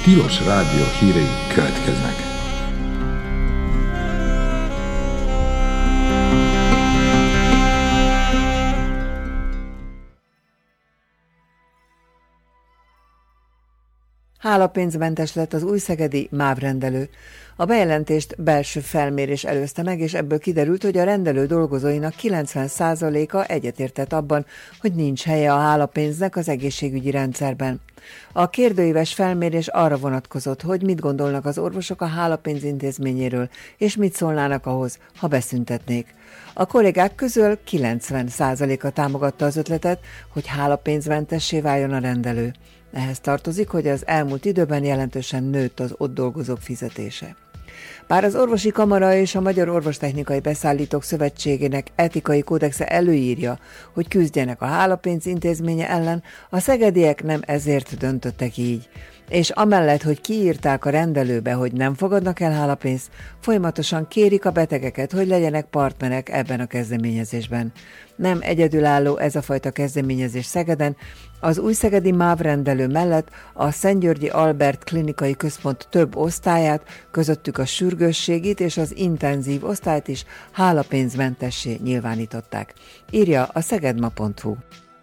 Tilos Rádió hírei következnek. Hálapénzmentes lett az újszegedi MÁV rendelő. A bejelentést belső felmérés előzte meg, és ebből kiderült, hogy a rendelő dolgozóinak 90%-a egyetértett abban, hogy nincs helye a hálapénznek az egészségügyi rendszerben. A kérdőíves felmérés arra vonatkozott, hogy mit gondolnak az orvosok a hálapénz intézményéről, és mit szólnának ahhoz, ha beszüntetnék. A kollégák közül 90%-a támogatta az ötletet, hogy hálapénzmentessé váljon a rendelő. Ehhez tartozik, hogy az elmúlt időben jelentősen nőtt az ott dolgozók fizetése. Bár az Orvosi Kamara és a Magyar Orvostechnikai Beszállítók Szövetségének etikai kódexe előírja, hogy küzdjenek a hálapénz intézménye ellen, a szegediek nem ezért döntöttek így. És amellett, hogy kiírták a rendelőbe, hogy nem fogadnak el hálapénzt, folyamatosan kérik a betegeket, hogy legyenek partnerek ebben a kezdeményezésben. Nem egyedülálló ez a fajta kezdeményezés Szegeden, az újszegedi MÁV rendelő mellett a Szentgyörgyi Albert Klinikai Központ több osztályát, közöttük a sürgősségit és az intenzív osztályt is hálapénzmentessé nyilvánították, írja a szegedma.hu.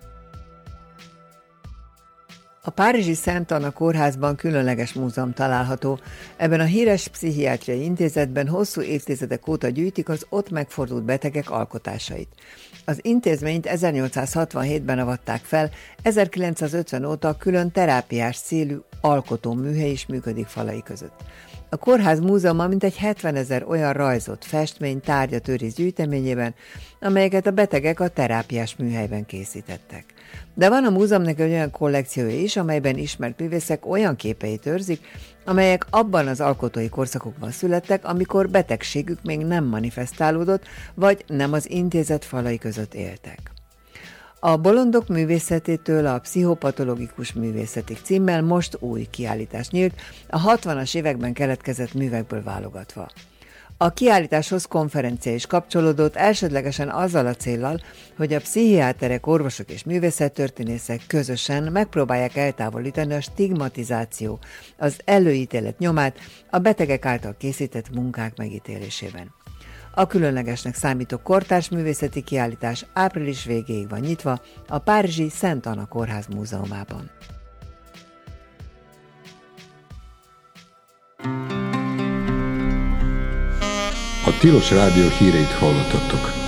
A párizsi Szent Anna kórházban különleges múzeum található. Ebben a híres pszichiátriai intézetben hosszú évtizedek óta gyűjtik az ott megfordult betegek alkotásait. Az intézményt 1867-ben avatták fel, 1950 óta külön terápiás célú alkotóműhely is működik falai között. A kórház múzeuma mintegy 70 000 olyan rajzot, festmény, tárgyat őriz gyűjteményében, amelyeket a betegek a terápiás műhelyben készítettek. De van a múzeumnak egy olyan kollekciója is, amelyben ismert művészek olyan képeit őrzik, amelyek abban az alkotói korszakokban születtek, amikor betegségük még nem manifestálódott, vagy nem az intézet falai között éltek. A Bolondok művészetétől a Pszichopatológikus művészetig címmel most új kiállítás nyílt, a 60-as években keletkezett művekből válogatva. A kiállításhoz konferencia is kapcsolódott, elsődlegesen azzal a céllal, hogy a pszichiáterek, orvosok és művészettörténészek közösen megpróbálják eltávolítani a stigmatizáció, az előítélet nyomát a betegek által készített munkák megítélésében. A különlegesnek számító kortárs művészeti kiállítás április végéig van nyitva a párizsi Szent Anna Kórház múzeumában. A Tilos Rádió híreit hallottatok.